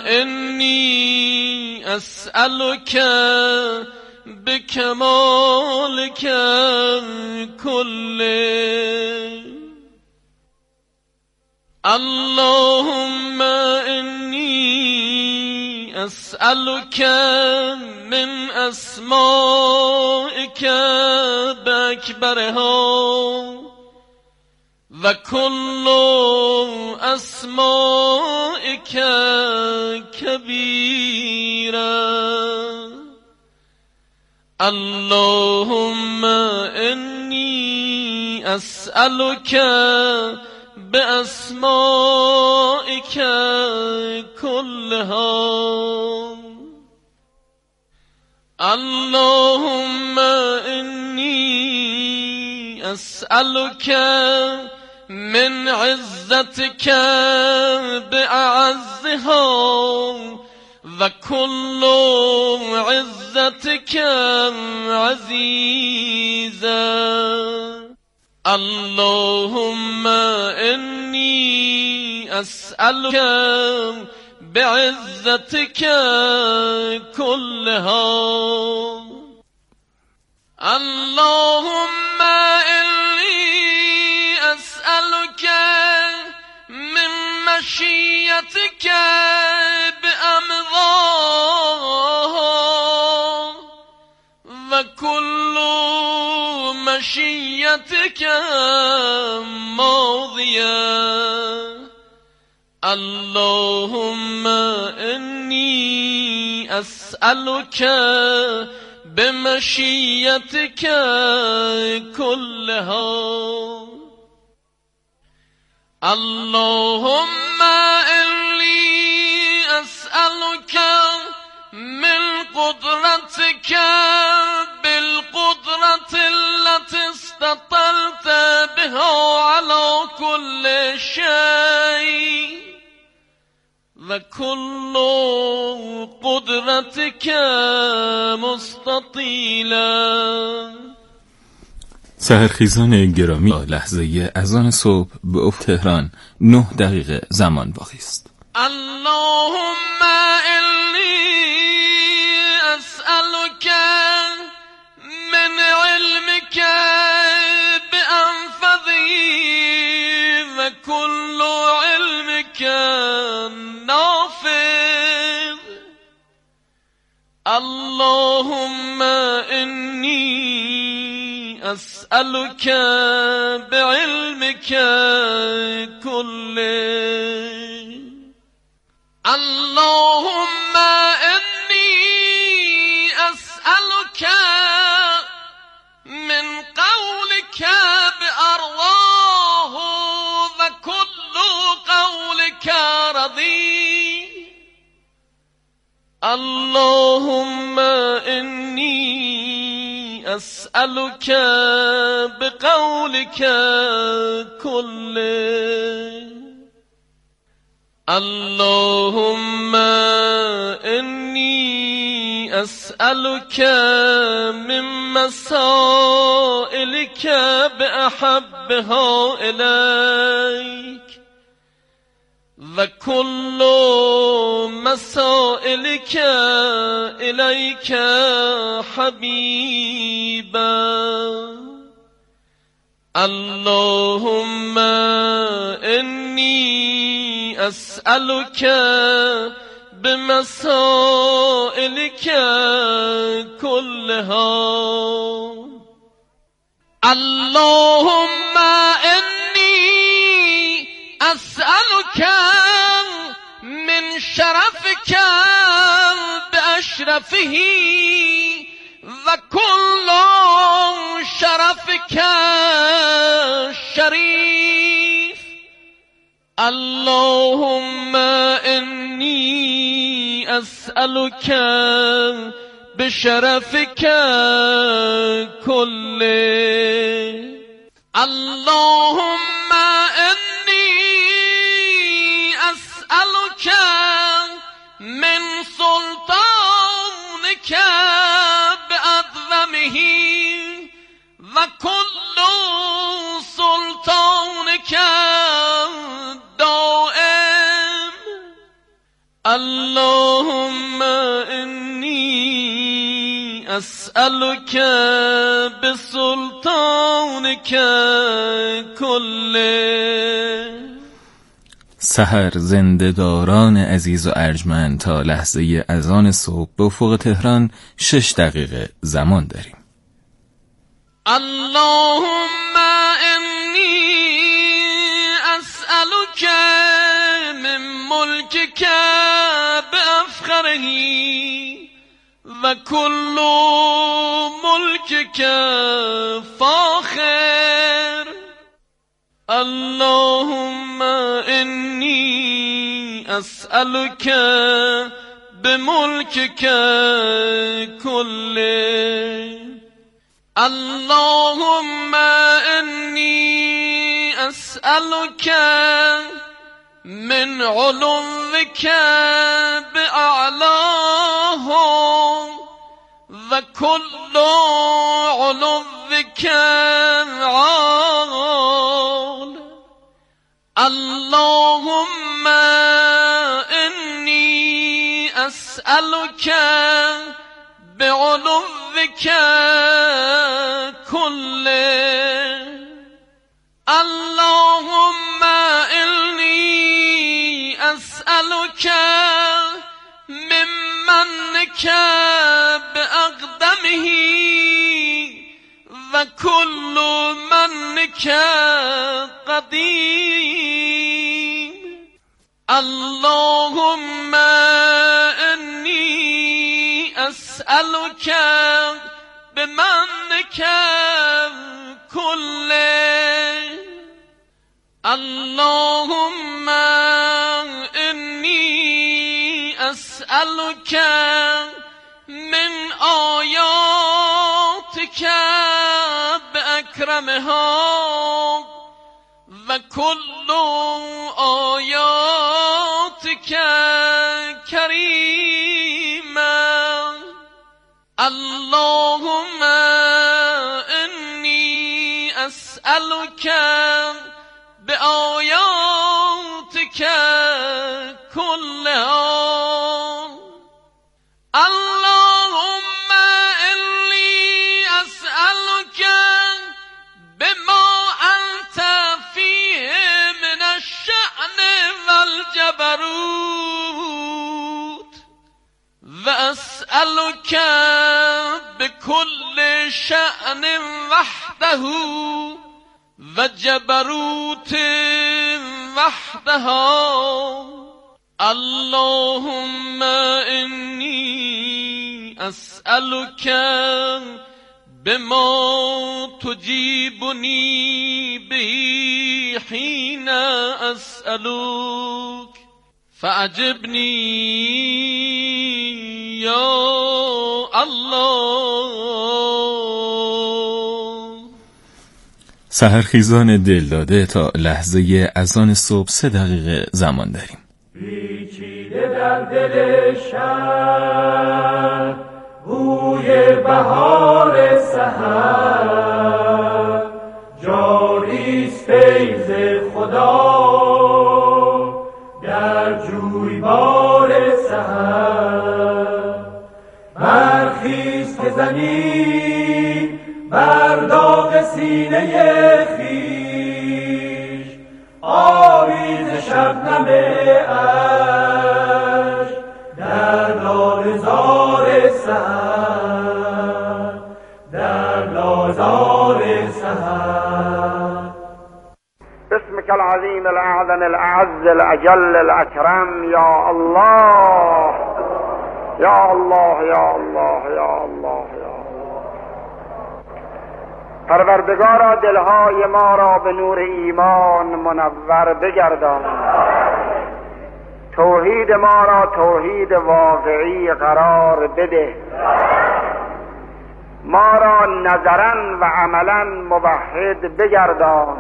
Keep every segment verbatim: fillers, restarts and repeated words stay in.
إني أسألك بكمالك كله اللهم إني أسألك من أسمائك بأكبرها وكل أسمائك كبيرا اللهم إني أسألك بأسمائك كلها اللهم إني أسألك من عزتك بأعزها وكل عزتك عزيزا اللهم إني أسألك بعزتك كلها اللهم إني أسألك من مشيتك بأمضاها وكل مشيتك ماضية اللهم إني أسألك بمشيتك كلها اللهم إني أسألك من قدرتك بالقدرة التي استطلت بها على كل شيء وكل قدرتك مستطيلا. سحرخیزان گرامی، لحظه اذان صبح به افق تهران نه دقیقه زمان باقی است. اللهم إني أسألك من علمك بأنفذه وكل علمك نافذ اللهم إني أسألك بعلمك كله اللهم إني أسألك من قولك بأرضاه وكل قولك رضي اللهم إني أسألك بقولك كله اللهم إني أسألك من مسائلك بأحبها إليك وكل مسائلك إليك حبيبا اللهم إني أسألك بمسائلك كلها اللهم إني أسألك من شرفك بأشرفه وكل شرفك شريف اللهم إني أسألك بشرفك كله اللهم إني أسألك من سلطانك بأعظمه وكل سلطانك دائم الله أسألك بسلطانك كله. سحر زنده‌داران عزیز و ارجمند، تا لحظه اذان صبح به افق تهران شش دقیقه زمان داریم. اللهم إني أسألك من ملكك بأفخره وكل ملكك فاخر. اللهم إني أسألك بملكك كله. اللهم إني أسألك من علوك بأعلاهم وكل علوك عال. اللهم إني أسألك بعلوك كله. اللهم إني أسألك من منك بأقدمه وكل منك قديم. اللهم إني أسألك بمنك كله. اللهم إني أسألك من آياتك بأكرمها وكل آياتك كريمة. اللهم إني أسألك بآياتك كلها. اللهم إني أسألك بما أنت فيه من الشأن والجبروت، وأسألك بكل شأن وحده وجبروت وحدها. اللهم إني أسألك بما تجيبني به حين أسألك فأجبني يا الله. سحرخیزان دلداده، تا لحظه اذان صبح سه دقیقه زمان داریم. پیچیده در دل شهر بوی بهار سحر، جاریست فیض خدا در جویبار سحر. برخیز که زنی بر داغ سینه خویش، آویز شبنم عشق در لاله‌زار سحر، در لاله‌زار سحر. باسمك العظيم الأعظم الأعز الأجل الأكرم يا الله يا الله يا الله يا الله يا الله. پروردگارا دلهای ما را به نور ایمان منور بگردان، توحید ما را توحید واقعی قرار بده، ما را نظرا و عملا موحد بگردان،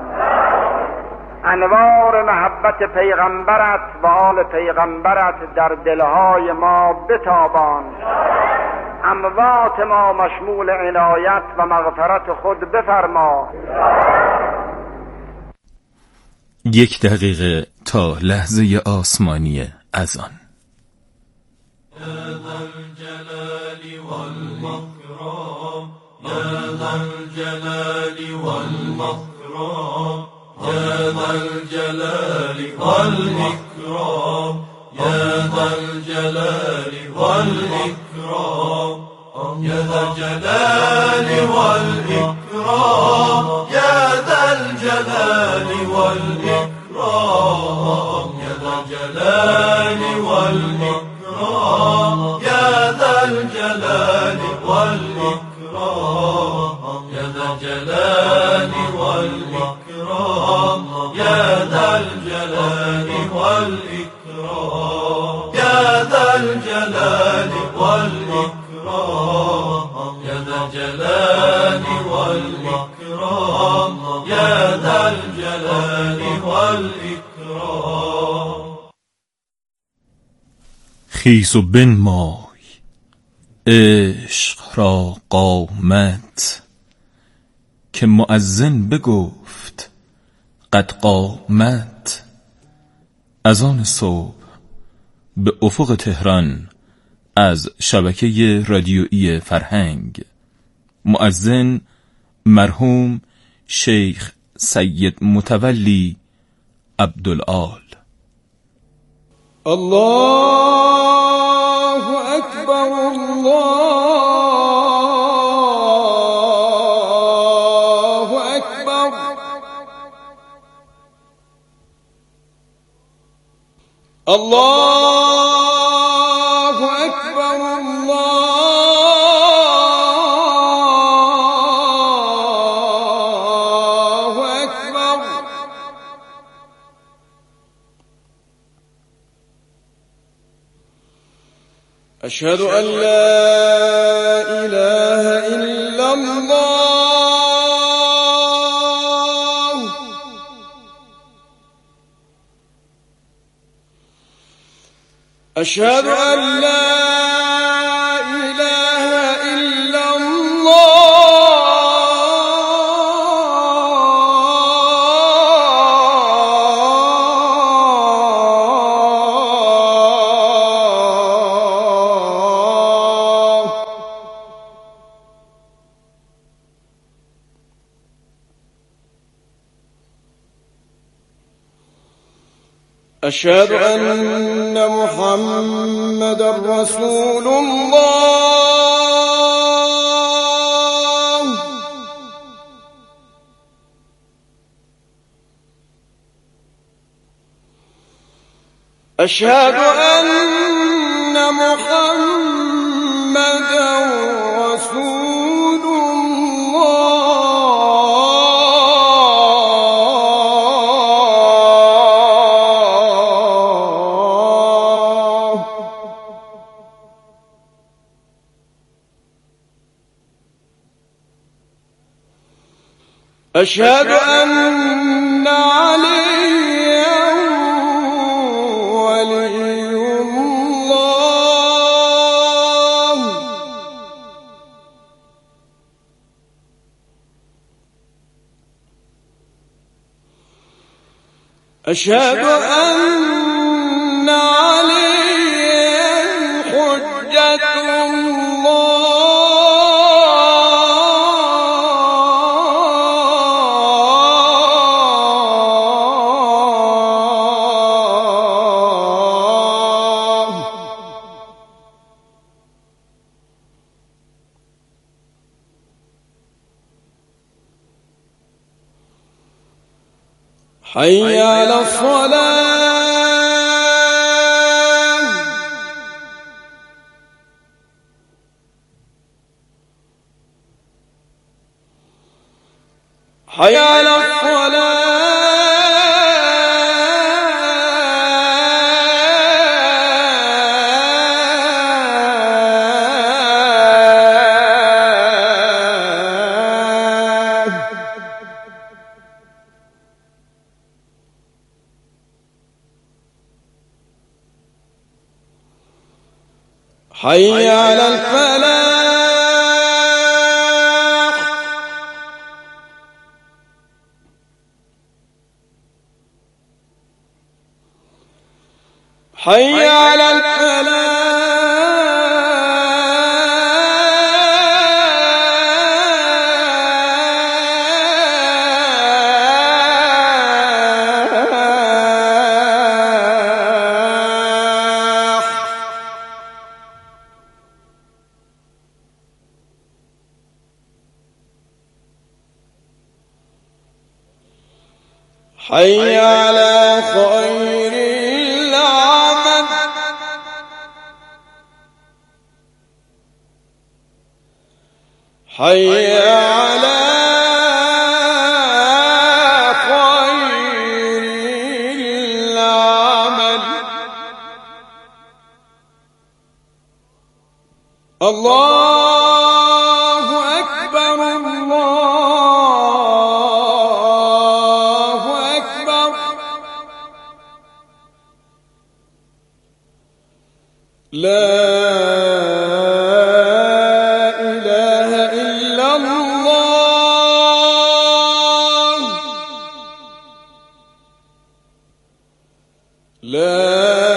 انوار محبت پیغمبرت و آل پیغمبرت در دلهای ما بتابان، اموات ما مشمول عنایت و مغفرت خود بفرما. یک دقیقه تا لحظه آسمانی اذان. يا ذا الجلال والإكرام ذا الجلال والإكرام يا ذا الجلال والإكرام يا ذا الجلال والإكرام يا ذا الجلال والإكرام يا ذا الجلال والإكرام يا ذا الجلال والإكرام يا ذا الجلال والإكرام يا ذا الجلال والإكرام يا ذا الجلال والإكرام يا ذا الجلال والإكرام يا ذا الجلال والإكرام يا ذا الجلال والإكرام. خیز و بنمای عشق را قامت، که مؤذن بگفت قد قامت. از آن صبح به افق تهران از شبکه رادیویی فرهنگ، مؤذن مرحوم شیخ سید متولی عبدالآل. الله اکبر الله اکبر الله اکبر الله اکبر. أشهد أن لا إله إلا الله. أشهد أن لا إله إلا الله. أشهد أن محمد رسول الله. أشهد أن محمد رسول الله. أشهد أن عليا ولي الله. أشهد أن عليا حجة الله. حي على الصلاة. حي على الصلاة. حي على الفلاح. حي على الفلاح. حي على خير العمل حي على خير العمل الله أكبر الله أكبر لا إله إلا الله لا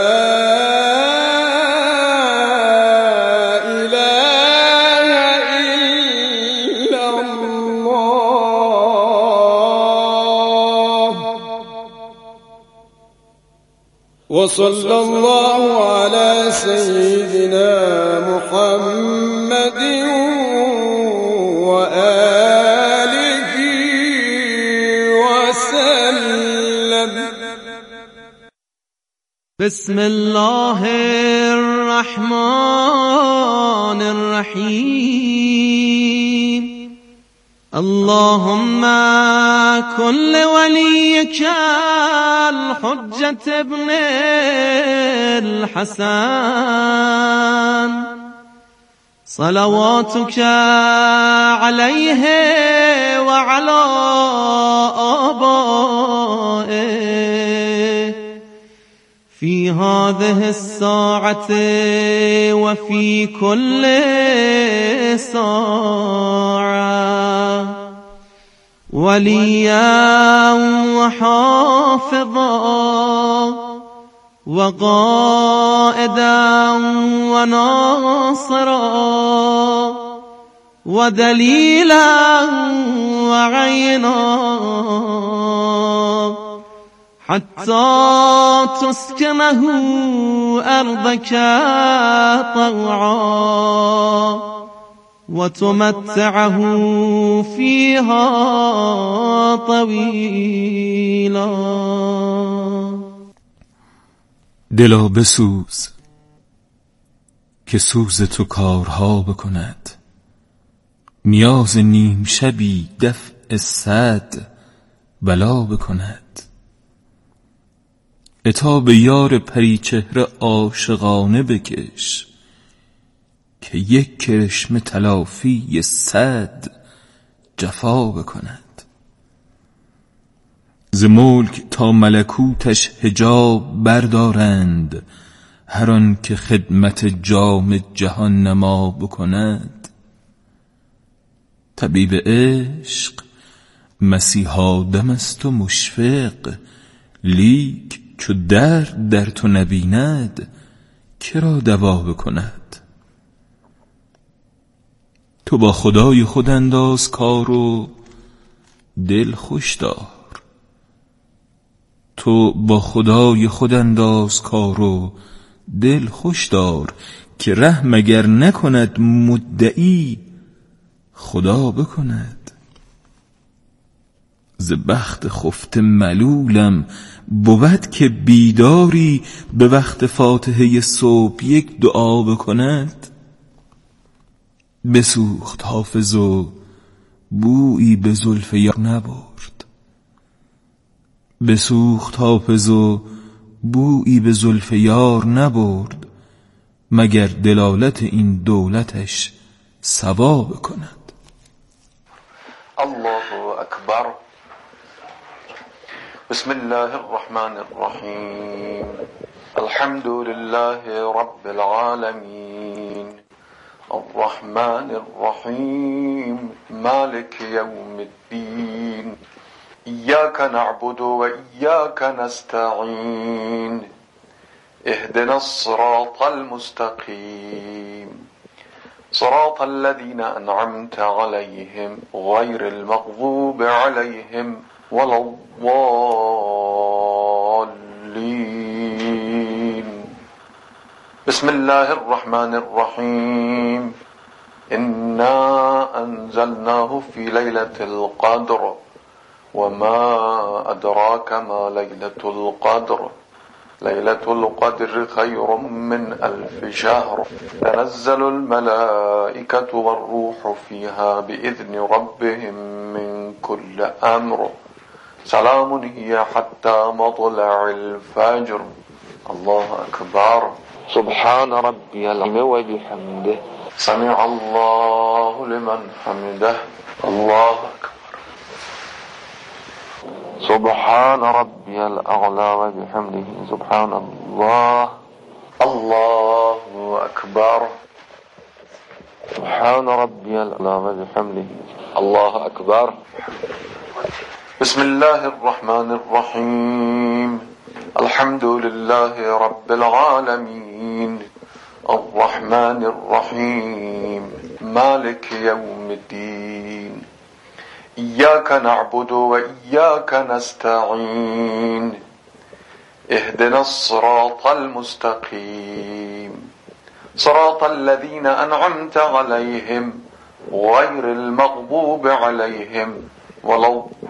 وصلى الله على سيدنا محمد وآله وسلم. بسم الله الرحمن الرحيم. اللهم كن لوليك الحجة ابن الحسن صلواتك عليه وعلى آبائه في هذه الساعة وفي كل ساعة وليا وحافظا وقائدا وناصرا ودليلا وعينا حتى تسكنه أرضك طوعا وتمتعه فيها طويلا. دلا بسوز که سوز تو کارها بکند، نیاز نیم شبی دفع صد بلا بکند. عتاب یار پریچهره عاشقانه بکش، که یک کرشمه تلافی صد جفا بکند. ز ملک تا ملکوتش حجاب بردارند، هر آن که خدمت جام جهان نما بکند. طبیب عشق مسیحا دم است و مشفق، لیک چو درد در تو نبیند کرا دوا بکند. تو با خدای خود انداز کار و دل خوش دار، تو با خدای خود انداز کار و دل خوش دار، که رحم اگر نکند مدعی خدا بکند. ز بخت خفته ملولم بود که بیداری به وقت فاتحه صبح یک دعا بکند. بسوخت حافظ و بویی به زلف یار نبرد، بسوخت حافظ و بویی به زلف یار نبرد، مگر دلالت این دولتش صواب کند. الله اکبر. بسم الله الرحمن الرحیم. الحمد لله رب العالمین الرحمن الرحیم مالک یوم الدین ایاک نعبد و ایاک نستعین اهدنا الصراط المستقیم صراط الذين أنعمت عليهم غير المغضوب عليهم ولا الضالين. بسم الله الرحمن الرحيم. إنا أنزلناه في ليلة القدر وما أدراك ما ليلة القدر ليلة القدر خير من ألف شهر تنزل الملائكة والروح فيها بإذن ربهم من كل أمر سلام هي حتى مطلع الفجر. الله أكبر. سبحان ربي العظيم وبحمده سمع الله لمن حمده. الله أكبر. سبحان ربي الأعلى وبحمده سبحان الله. الله أكبر. سبحان ربي الأعلى وبحمده الله أكبر. بسم الله الرحمن الرحيم. الحمد لله رب العالمين الرحمن الرحيم مالك يوم الدين إياك نعبد وإياك نستعين اهدنا الصراط المستقيم صراط الذين أنعمت عليهم غير المغضوب عليهم ولا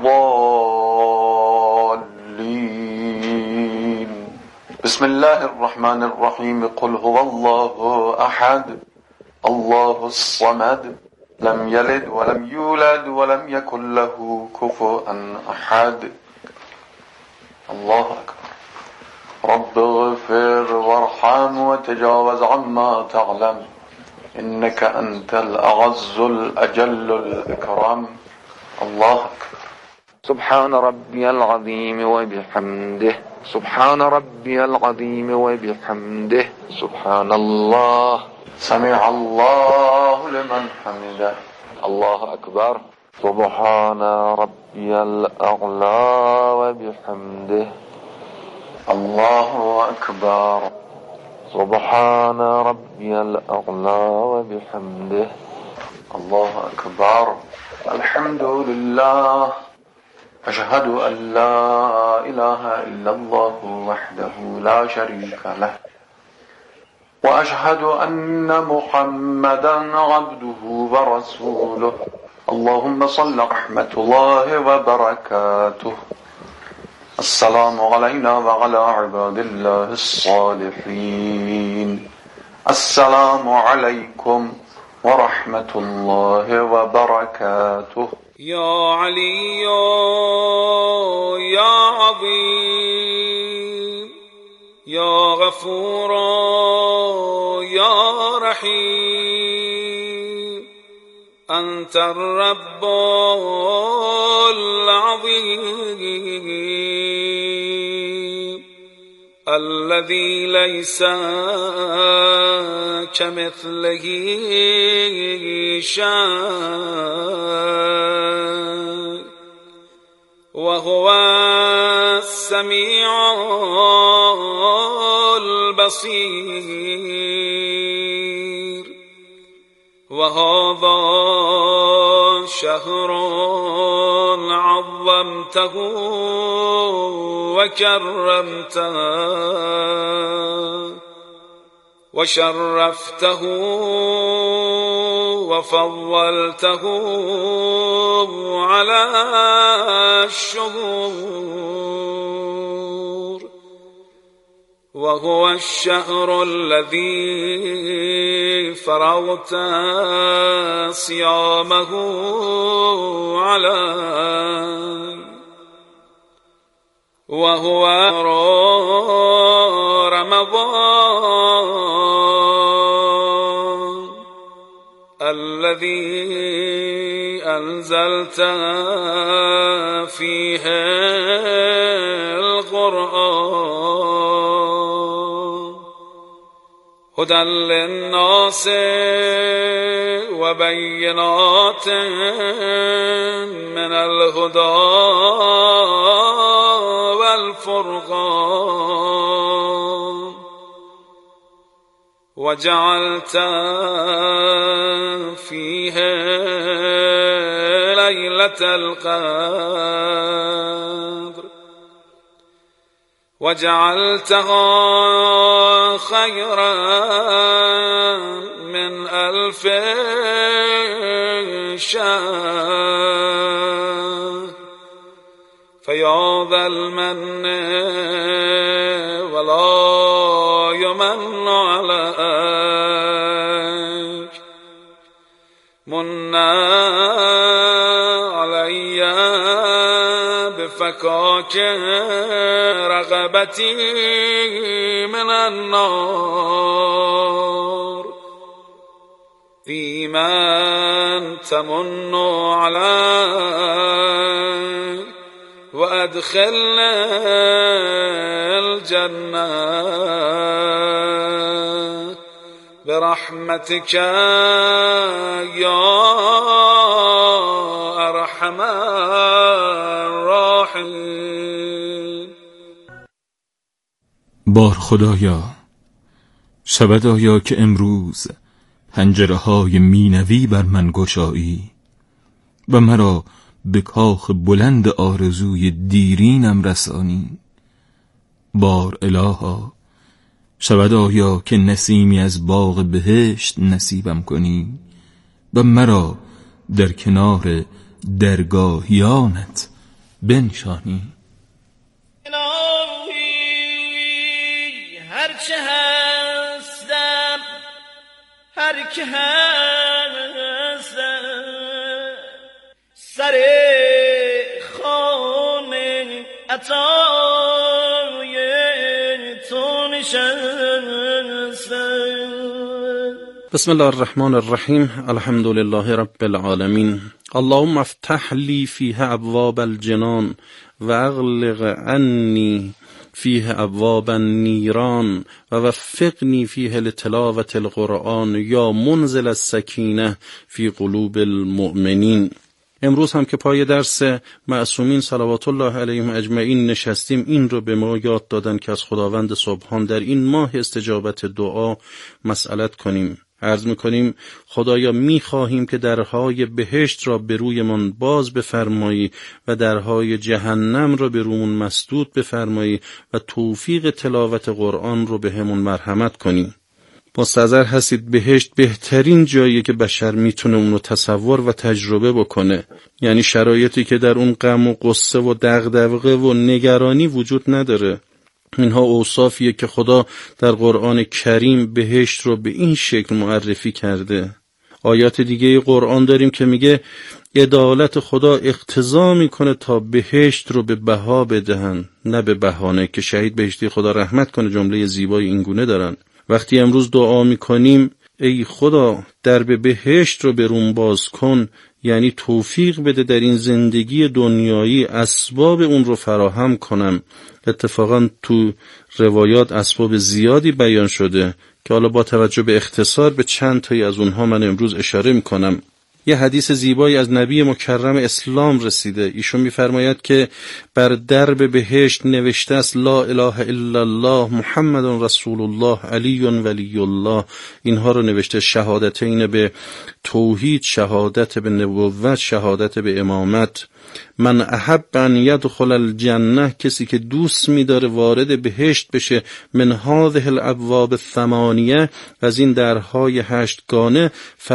الضالين. بسم الله الرحمن الرحيم. قل هو الله أحد الله الصمد لم يلد ولم يولد ولم يكن له كفوا أحد. الله أكبر. رب اغفر وارحم وتجاوز عما تعلم إنك أنت الأعز الأجل الأكرم. الله أكبر. سبحان ربي العظيم وبحمده سبحان ربي العظيم وبحمده سبحان الله. سمع الله لمن حمده. الله أكبر. سبحان ربي الأعلى وبحمده. الله أكبر. سبحان ربي الأعلى وبحمده. الله أكبر. الحمد لله. أشهد أن لا إله إلا الله وحده لا شريك له وأشهد أن محمدا عبده ورسوله. اللهم صل رحمة الله وبركاته. السلام علينا وعلى عباد الله الصالحين. السلام عليكم ورحمة الله وبركاته. يا علي يا عظيم يا غفور يا رحيم أنت الرب العظيم الذي ليس كمثله شيء وهو السميع البصير. وهذا شهر عظمته وكرمته وشرفته وفضلته على الشهور. وهو الشهر الذي فرضت صيامه عليه. وهو رمضان الذي أنزلت فيه القرآن هدى للناس وبينات من الهدى والفرقان. وجعلت فيه ليلة القدر وجعلتها خيرا من ألف شهر فیا ذا المن ولا یمن علیک من علی بفکاک رغبتی من النار فی من تمن علی و ادخلنا الجنه برحمتك یا ارحم الراحمین. بار خدایا، شود آیا که امروز پنجره های مینوی بر من گشایی و مرا به کاخ بلند آرزوی دیرینم رسانی؟ بار الها، شود آیا که نسیمی از باغ بهشت نصیبم کنی و مرا در کنار درگاهیانت بنشانی؟ الهی هرچه هستم، هر که هستم، سر خانه عطای تو نشستم. بسم الله الرحمن الرحیم. الحمد لله رب العالمین. اللهم افتح لی فیه ابواب الجنان و اغلق عنی فیه ابواب النیران و وفقنی فیه لتلاوة القرآن یا منزل السکینه فی قلوب المؤمنین. امروز هم که پای درس معصومین صلوات الله علیهم اجمعین نشستیم، این رو به ما یاد دادن که از خداوند سبحان در این ماه استجابت دعا مسئلت کنیم. عرض میکنیم خدایا میخواهیم که درهای بهشت را به رویمان باز بفرمایی و درهای جهنم را به رومون مسدود بفرمایی و توفیق تلاوت قرآن رو به همون مرحمت کنی. مستحضر هستید بهشت بهترین جاییه که بشر میتونه اون رو تصور و تجربه بکنه، یعنی شرایطی که در اون غم و قصه و دغدغه و نگرانی وجود نداره. اینها اوصافیه که خدا در قرآن کریم بهشت رو به این شکل معرفی کرده. آیات دیگه قرآن داریم که میگه عدالت خدا اقتضا میکنه تا بهشت رو به بها بدهن، نه به بهانه، که شهید بهشتی خدا رحمت کنه جمله زیبای اینگونه دارن. وقتی امروز دعا میکنیم ای خدا درب بهشت رو به روم باز کن، یعنی توفیق بده در این زندگی دنیایی اسباب اون رو فراهم کنم. اتفاقا تو روایات اسباب زیادی بیان شده که حالا با توجه به اختصار به چند تایی از اونها من امروز اشاره میکنم. یه حدیث زیبایی از نبی مکرم اسلام رسیده. ایشون میفرماید که بر درب بهشت نوشته است لا اله الا الله محمد رسول الله علی ولی الله. اینها رو نوشته، شهادتین به توحید، شهادت به نبوت، شهادت به امامت. من احب ان یدخل الجنه، کسی که دوست می‌داره وارد بهشت بشه، من هذه الابواب الثمانیه، از این درهای هشتگانه،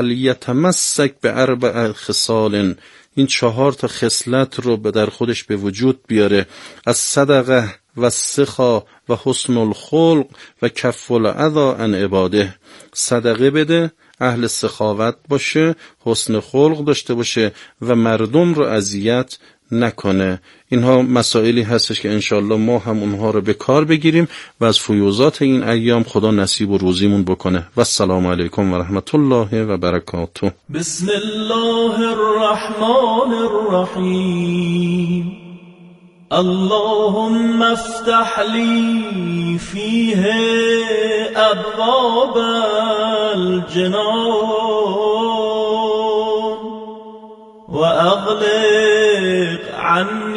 فلیتمسک به اربع خصال، این چهار تا خصلت رو در خودش به وجود بیاره: از صدقه و سخا و حسن الخلق و کف الاذی عن عباده. صدقه بده، اهل سخاوت باشه، حسن خلق داشته باشه و مردم رو اذیت نکنه. اینها مسائلی هستش که انشالله ما هم اونها رو به کار بگیریم و از فیوزات این ایام خدا نصیب و روزیمون بکنه. و السلام علیکم و رحمت الله و برکاته. بسم الله الرحمن الرحیم. اللهم افتح لی فیه ابواب الجنان و اغلق عنی